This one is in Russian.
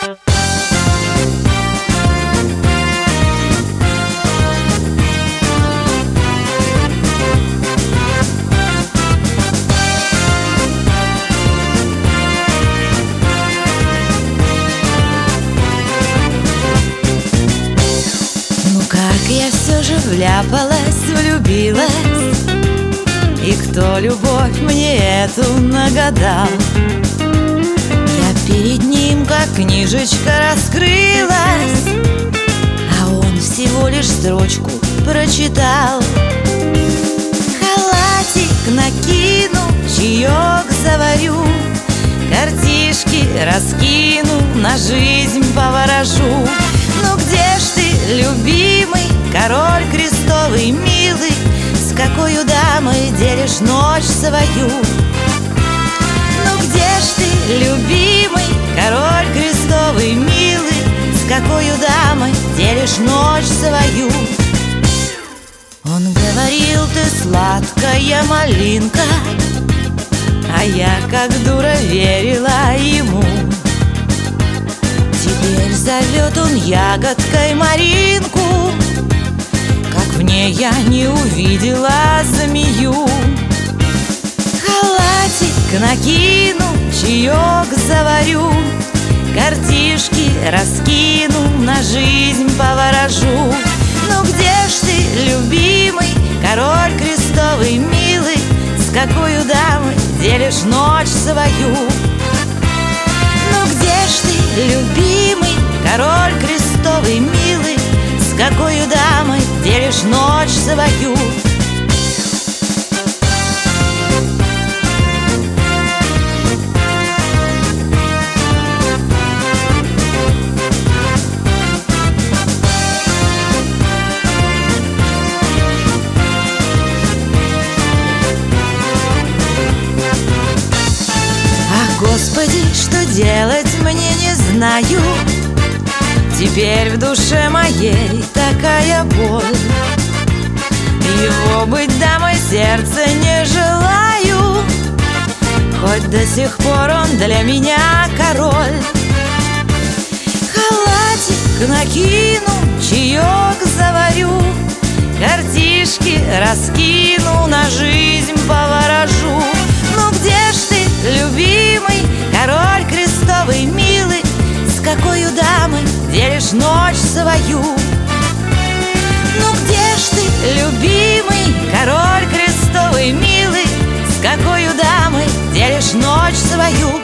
Как я все же вляпалась, влюбилась, и кто любовь мне эту нагадал? Я перед ним как книжечка раскрылась, а он всего лишь строчку прочитал. Халатик накину, чаек заварю, картишки раскину, на жизнь поворожу. Ну где ж ты, любимый, король крестовый, милый, с какою дамой делишь ночь свою? Ну где ж ты, любимый, король крестовый, милый, с какою дамой делишь ночь свою? Он говорил: ты сладкая малинка, а я как дура верила ему. Теперь зовет он ягодкой Маринку, как в ней я не увидела змею. Халатик накину, чаек заварю, картишки раскину, на жизнь поворожу. Ну где ж ты, любимый, король крестовый, милый, с какою дамой делишь ночь свою? Ну где ж ты, любимый, король крестовый, милый, с какою дамой делишь ночь свою? Господи, что делать мне не знаю. Теперь в душе моей такая боль. Его быть дамой сердца не желаю, хоть до сих пор он для меня король. Халатик накину, чаек заварю, картишки раскину, на жизнь поворожу. Ну где ж ты, любимый, король крестовый, милый, с какою дамой делишь ночь свою? Ну где ж ты, любимый, король крестовый, милый, с какою дамой делишь ночь свою?